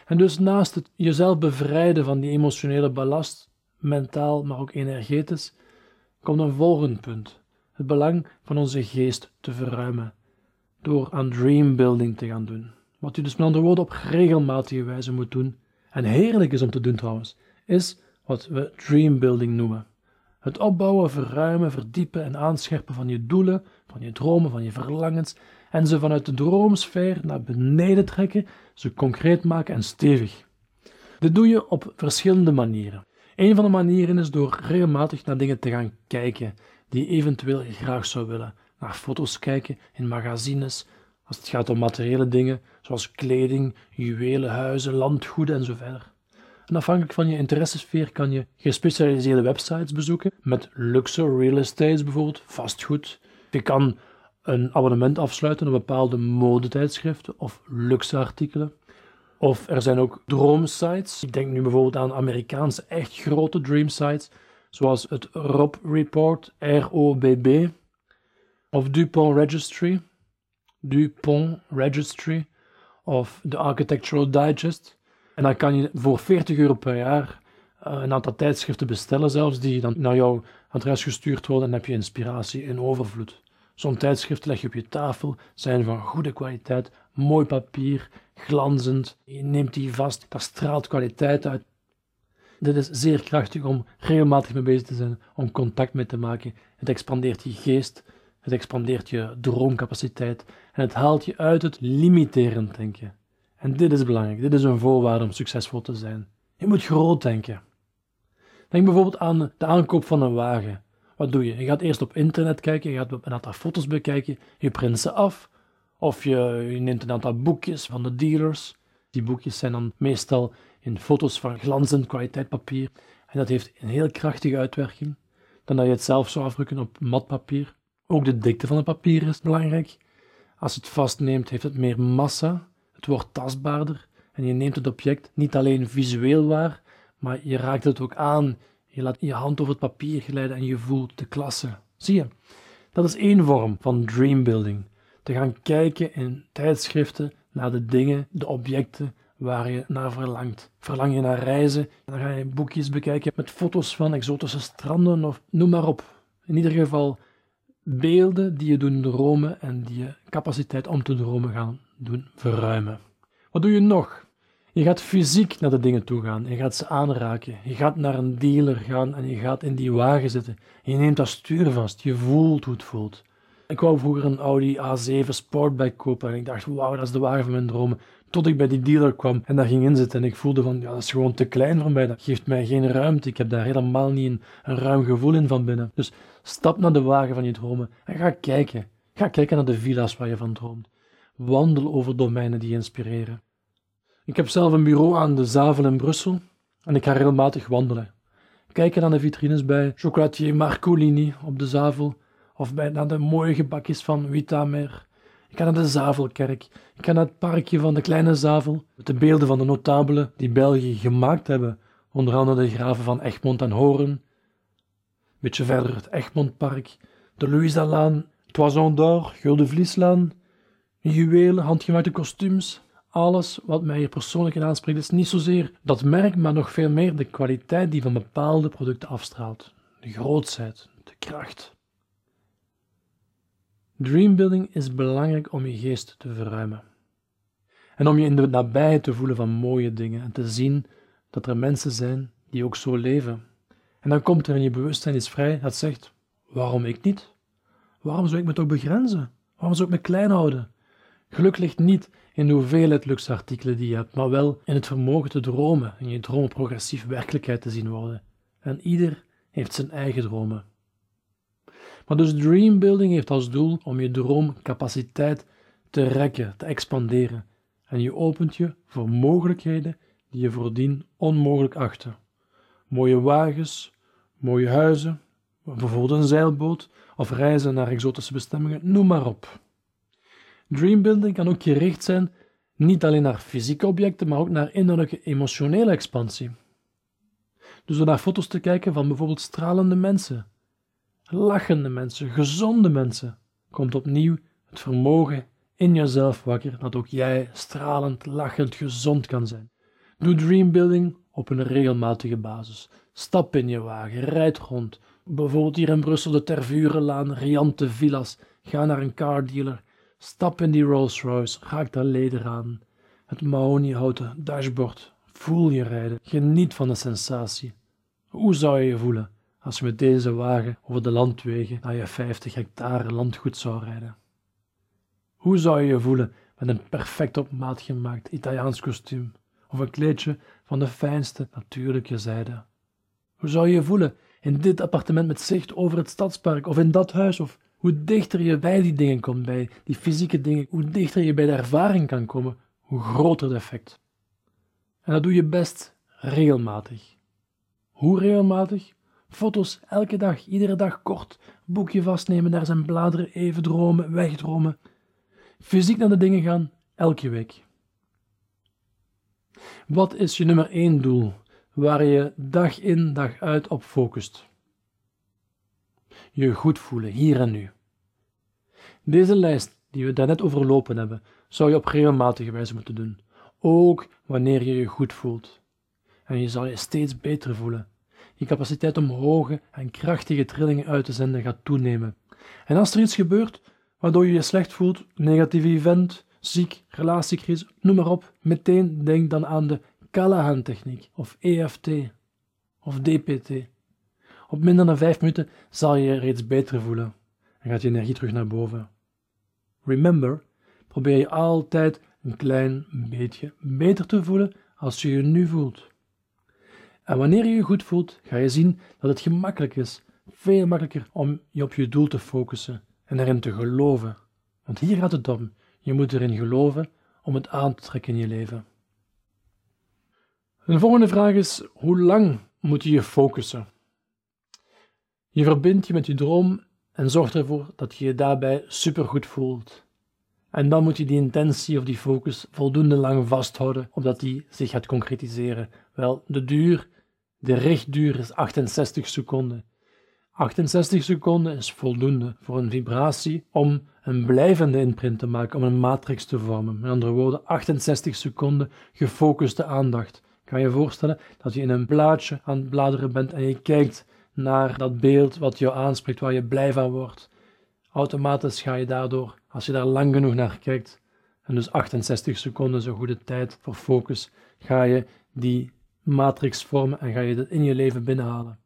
En dus naast het jezelf bevrijden van die emotionele ballast, mentaal, maar ook energetisch, komt een volgend punt. Het belang van onze geest te verruimen. Door aan dreambuilding te gaan doen. Wat u dus met andere woorden op regelmatige wijze moet doen, en heerlijk is om te doen trouwens, is wat we dreambuilding noemen. Het opbouwen, verruimen, verdiepen en aanscherpen van je doelen, van je dromen, van je verlangens, en ze vanuit de droomsfeer naar beneden trekken, ze concreet maken en stevig. Dit doe je op verschillende manieren. Een van de manieren is door regelmatig naar dingen te gaan kijken die je eventueel graag zou willen. Naar foto's kijken in magazines, als het gaat om materiële dingen, zoals kleding, juwelen, huizen, landgoeden en zo verder. En afhankelijk van je interessesfeer kan je gespecialiseerde websites bezoeken, met luxe real estates bijvoorbeeld, vastgoed. Je kan een abonnement afsluiten op bepaalde modetijdschriften of luxe artikelen. Of er zijn ook droomsites. Ik denk nu bijvoorbeeld aan Amerikaanse echt grote dreamsites, zoals het Robb Report, ROBB, of Dupont Registry, of de Architectural Digest. En dan kan je voor €40 per jaar een aantal tijdschriften bestellen zelfs, die dan naar jouw adres gestuurd worden en dan heb je inspiratie in overvloed. Zo'n tijdschrift leg je op je tafel, zijn van goede kwaliteit, mooi papier, glanzend. Je neemt die vast, daar straalt kwaliteit uit. Dit is zeer krachtig om regelmatig mee bezig te zijn, om contact mee te maken. Het expandeert je geest, het expandeert je droomcapaciteit en het haalt je uit het limiterend denken. En dit is belangrijk, dit is een voorwaarde om succesvol te zijn. Je moet groot denken. Denk bijvoorbeeld aan de aankoop van een wagen. Wat doe je? Je gaat eerst op internet kijken, je gaat een aantal foto's bekijken, je print ze af. Of je neemt een aantal boekjes van de dealers. Die boekjes zijn dan meestal in foto's van glanzend kwaliteit papier. En dat heeft een heel krachtige uitwerking. Dan dat je het zelf zou afdrukken op mat papier. Ook de dikte van het papier is belangrijk. Als je het vastneemt, heeft het meer massa. Het wordt tastbaarder. En je neemt het object niet alleen visueel waar, maar je raakt het ook aan. Je laat je hand over het papier glijden en je voelt de klasse. Zie je? Dat is één vorm van dreambuilding. Te gaan kijken in tijdschriften naar de dingen, de objecten waar je naar verlangt. Verlang je naar reizen, dan ga je boekjes bekijken met foto's van exotische stranden of noem maar op. In ieder geval beelden die je doen dromen en die je capaciteit om te dromen gaan doen verruimen. Wat doe je nog? Je gaat fysiek naar de dingen toe gaan. Je gaat ze aanraken. Je gaat naar een dealer gaan en je gaat in die wagen zitten. Je neemt dat stuur vast. Je voelt hoe het voelt. Ik wou vroeger een Audi A7 Sportback kopen en ik dacht, wauw, dat is de wagen van mijn dromen. Tot ik bij die dealer kwam en daar ging inzitten en ik voelde van, ja, dat is gewoon te klein voor mij. Dat geeft mij geen ruimte. Ik heb daar helemaal niet een ruim gevoel in van binnen. Dus stap naar de wagen van je dromen en ga kijken. Ga kijken naar de villa's waar je van droomt. Wandel over domeinen die je inspireren. Ik heb zelf een bureau aan de Zavel in Brussel en ik ga regelmatig wandelen. Kijken naar de vitrines bij Chocolatier Marcolini op de Zavel of naar de mooie gebakjes van Witamer. Ik ga naar de Zavelkerk. Ik ga naar het parkje van de Kleine Zavel met de beelden van de notabelen die België gemaakt hebben. Onder andere de graven van Egmond en Hoorn. Een beetje verder het Egmondpark, de Louisa-laan, Toison d'Or, Gulden Vlieslaan, juwelen, handgemaakte kostuums. Alles wat mij hier persoonlijk in aanspreekt is niet zozeer dat merk, maar nog veel meer de kwaliteit die van bepaalde producten afstraalt. De grootsheid, de kracht. Dreambuilding is belangrijk om je geest te verruimen. En om je in de nabijheid te voelen van mooie dingen en te zien dat er mensen zijn die ook zo leven. En dan komt er in je bewustzijn iets vrij dat zegt, waarom ik niet? Waarom zou ik me toch begrenzen? Waarom zou ik me klein houden? Geluk ligt niet in de hoeveelheid luxe artikelen die je hebt, maar wel in het vermogen te dromen en je dromen progressief werkelijkheid te zien worden. En ieder heeft zijn eigen dromen. Maar dus dreambuilding heeft als doel om je droomcapaciteit te rekken, te expanderen. En je opent je voor mogelijkheden die je voordien onmogelijk achtte. Mooie wagens, mooie huizen, bijvoorbeeld een zeilboot of reizen naar exotische bestemmingen, noem maar op. Dreambuilding kan ook gericht zijn niet alleen naar fysieke objecten, maar ook naar innerlijke emotionele expansie. Dus door naar foto's te kijken van bijvoorbeeld stralende mensen, lachende mensen, gezonde mensen, komt opnieuw het vermogen in jezelf wakker dat ook jij stralend, lachend, gezond kan zijn. Doe dreambuilding op een regelmatige basis. Stap in je wagen, rijd rond. Bijvoorbeeld hier in Brussel de Tervurenlaan, riante villa's. Ga naar een cardealer. Stap in die Rolls Royce, raak daar leder aan. Het mahoniehouten dashboard. Voel je rijden. Geniet van de sensatie. Hoe zou je je voelen als je met deze wagen over de landwegen naar je 50 hectare landgoed zou rijden? Hoe zou je je voelen met een perfect op maat gemaakt Italiaans kostuum of een kleedje van de fijnste natuurlijke zijde? Hoe zou je je voelen in dit appartement met zicht over het stadspark of in dat huis? Of hoe dichter je bij die dingen komt, bij die fysieke dingen, hoe dichter je bij de ervaring kan komen, hoe groter het effect. En dat doe je best regelmatig. Hoe regelmatig? Foto's elke dag, iedere dag kort, boekje vastnemen, daar zijn bladeren, even dromen, wegdromen. Fysiek naar de dingen gaan, elke week. Wat is je nummer 1 doel, waar je dag in, dag uit op focust? Je goed voelen, hier en nu. Deze lijst die we daarnet overlopen hebben, zou je op regelmatige wijze moeten doen. Ook wanneer je je goed voelt. En je zal je steeds beter voelen. Je capaciteit om hoge en krachtige trillingen uit te zenden gaat toenemen. En als er iets gebeurt waardoor je je slecht voelt, negatief event, ziek, relatiecrisis, noem maar op, meteen denk dan aan de Callahan-techniek of EFT of DPT. Op minder dan 5 minuten zal je je reeds beter voelen en gaat je energie terug naar boven. Remember, probeer je altijd een klein beetje beter te voelen als je je nu voelt. En wanneer je je goed voelt, ga je zien dat het gemakkelijk is, veel makkelijker om je op je doel te focussen en erin te geloven. Want hier gaat het om. Je moet erin geloven om het aan te trekken in je leven. De volgende vraag is, hoe lang moet je je focussen? Je verbindt je met je droom en zorgt ervoor dat je je daarbij supergoed voelt. En dan moet je die intentie of die focus voldoende lang vasthouden, opdat die zich gaat concretiseren. Wel, de richtduur is 68 seconden. 68 seconden is voldoende voor een vibratie om een blijvende imprint te maken, om een matrix te vormen. Met andere woorden, 68 seconden gefocuste aandacht. Kan je je voorstellen dat je in een blaadje aan het bladeren bent en je kijkt naar dat beeld wat jou aanspreekt, waar je blij van wordt. Automatisch ga je daardoor, als je daar lang genoeg naar kijkt, en dus 68 seconden is een goede tijd voor focus, ga je die matrix vormen en ga je dat in je leven binnenhalen.